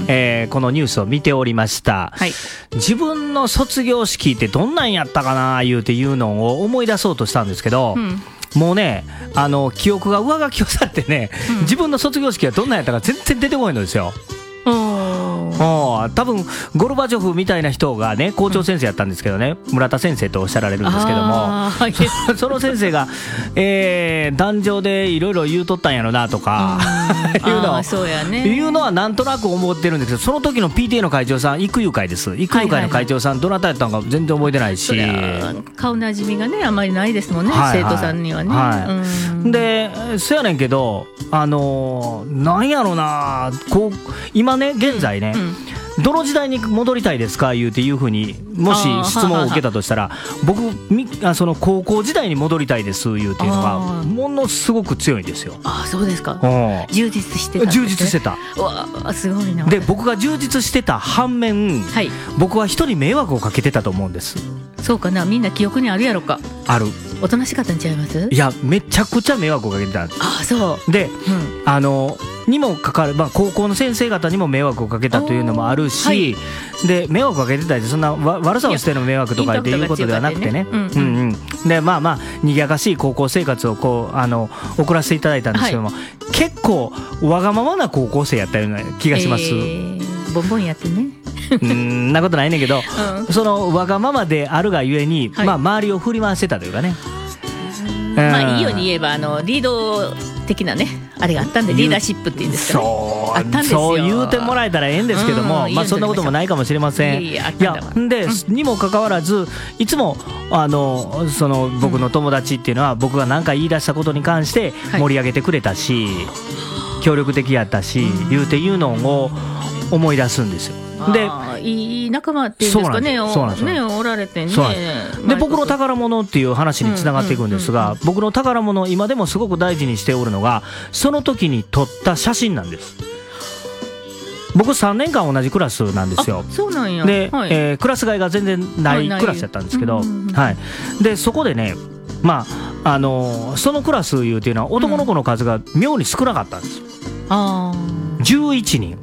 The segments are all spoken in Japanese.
このニュースを見ておりました、はい、自分の卒業式ってどんなんやったかないうのを思い出そうとしたんですけど、もうね記憶が上書きをされてね、自分の卒業式はどんなんやったか全然出てこないのですよ。多分ゴルバチョフみたいな人がね校長先生やったんですけどね、村田先生とおっしゃられるんですけども、その先生が、壇上でいろいろ言うとったんやろなとかいうのはなんとなく思ってるんですけど、その時の PTA の会長さん育友会です。育友会の会長さん、どなたやったのか全然覚えてないし、 顔なじみがねあまりないですもんね、生徒さんにはね、 でそやねんけどなんやろな、今ね現在ね、どの時代に戻りたいですかいうふうにもし質問を受けたとしたら、僕その高校時代に戻りたいですいうっていうのがものすごく強いんですよ。 そうですか。充実してたんですね。充実してた。わすごいな。 で僕が充実してた反面、僕は人に迷惑をかけてたと思うんです。 そうかな、みんな記憶にあるやろか。 ある。 おとなしかったんちゃいます？ いやめちゃくちゃ迷惑をかけてたんです。 そうで、にもかかわる、高校の先生方にも迷惑をかけたというのもあるし、で迷惑をかけてたりそんな悪さをしての迷惑とかっていうことではなくてね、で賑やかしい高校生活を送らせていただいたんですけども、結構わがままな高校生やったような気がします。 ボンボンやってねんなことないねんけど、そのわがままであるがゆえに、周りを振り回してたというかね、 いいように言えばリード的なねあれがあったんで、リーダーシップっていうんですかね、あったんですよ。 そう言うてもらえたらええんですけども、そんなこともないかもしれません。いやで、にもかかわらずいつもその僕の友達っていうのは、僕が何か言い出したことに関して盛り上げてくれたし、協力的やったし、いうのを思い出すんですよ。でいい仲間っていうんですかね、おられてね。 で僕の宝物っていう話につながっていくんですが、僕の宝物今でもすごく大事にしておるのがその時に撮った写真なんです。僕3年間同じクラスなんですよ。 そうなんや。 で、クラス替えが全然ないクラスやったんですけど、でそこでね、そのクラスいうっていうのは男の子の数が妙に少なかったんです。11人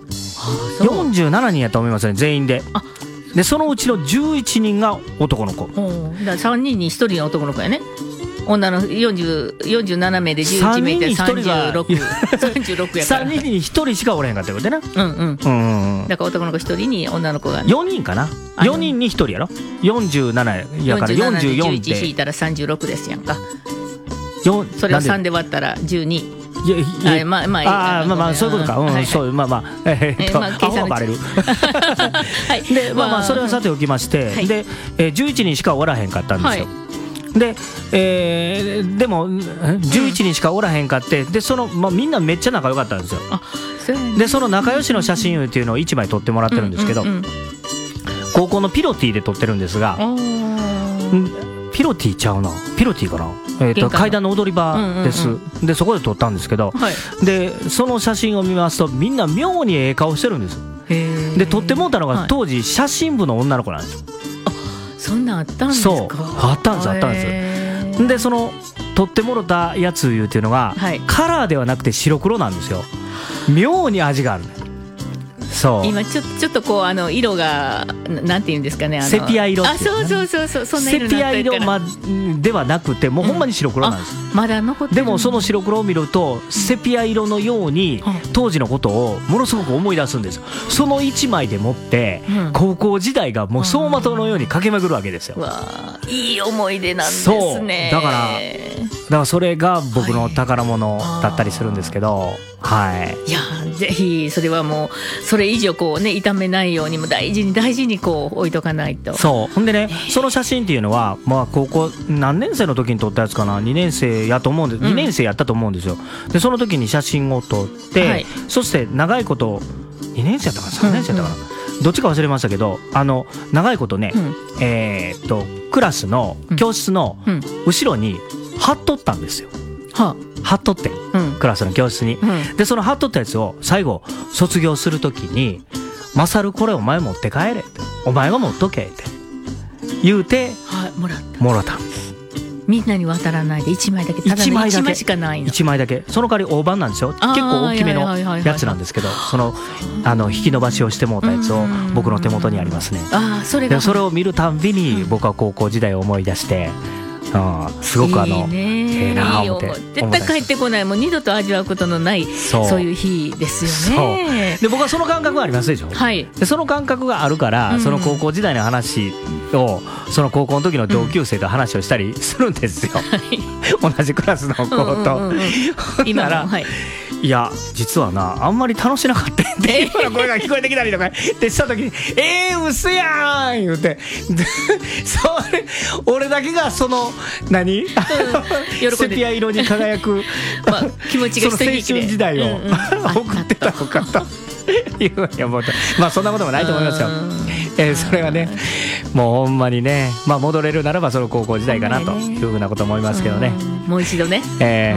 47人やと思いますね、全員で。でそのうちの11人が男の子。だから 3人に1人の男の子やね。女の47名で11名で36やから 3人に1人しかおれへんかったことやな。 だから男の子1人に女の子が 4人かな。4人に1人やろ。47やから44って 11引いたら36ですやんか。それを3で割ったら12。そういうことか。計算バレる。でそれはさておきまして、で11人しかおらへんかったんですよ。ででも11人しかおらへんかって、でみんなめっちゃ仲良かったんですよ。でその仲良しの写真っていうのを1枚撮ってもらってるんですけど、高校のピロティで撮ってるんですが、ピロティちゃうな、ピロティかな、階段の踊り場です。でそこで撮ったんですけど、でその写真を見ますとみんな妙にええ顔してるんです。で撮ってもうたのが当時写真部の女の子なんですよ。 そんなんあったんですか。 そうあったんです。でその撮ってもろたやついうっていうのが、カラーではなくて白黒なんですよ。妙に味があるね。そう今ちょっとこう色がなんていうんですかね、 セピア色っていう、 そうそんな色になってるから、セピア色、ではなくてもうほんまに白黒なんです。 まだ残ってる。 でもその白黒を見るとセピア色のように当時のことをものすごく思い出すんです。その1枚でもって高校時代がもう走馬灯のように駆け巡るわけですよ。 いい思い出なんですね。 そうだからそれが僕の宝物だったりするんですけど、いやぜひそれはもうそれ以上こうね傷めないようにも大事にこう置いとかないと。 そうほんでね、その写真っていうのは高校何年生の時に撮ったやつかな、2年生やと思うんです、2年生やったと思うんですよ。でその時に写真を撮って、そして長いこと2年生やったかな3年生やったかな、どっちか忘れましたけど長いことね、クラスの教室の後ろに貼っとったんですよ。貼っとって、クラスの教室に、でその貼っとったやつを最後卒業するときに「マサルこれお前持って帰れ」って「お前が持っとけ」って言うて、もらったんです。 みんなに渡らないで1枚だけ、ただの1枚しかないの。 1枚だけ。その代わり大判なんですよ。結構大きめのやつなんですけど、その引き伸ばしをしてもうたやつを僕の手元にありますね。それを見るたんびに僕は高校時代を思い出して、すごくええな思って。 絶対帰ってこない、もう二度と味わうことのないそういう日ですよね。 で僕はその感覚がありますでしょ。でその感覚があるから、その高校時代の話をその高校の時の同級生と話をしたりするんですよ、同じクラスの子と。今ならいや実はなあんまり楽しなかったっていうような声が聞こえてきたりとかってした時に嘘やん言うてそれ俺だけがそのセピア色に輝く気持ちが素敵でその青春時代を送ってたのかというふうに思うと、まあそんなこともないと思いますよ。それはねもうほんまにね、戻れるならばその高校時代かなというふうなこと思いますけどね。 もう一度ね、